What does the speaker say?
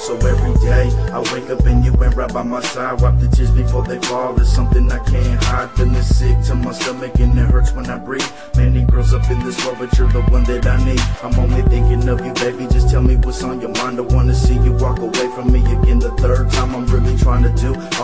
So every day I wake up and you ain't right by my side. Wipe the tears before they fall. There's something I can't hide. Feeling sick to my stomach and it hurts when I breathe. Many girls up in this world, but you're the one that I need. I'm only thinking of you, baby. Just tell me what's on your mind. I wanna see you walk away from me again the third time. I'm really trying to do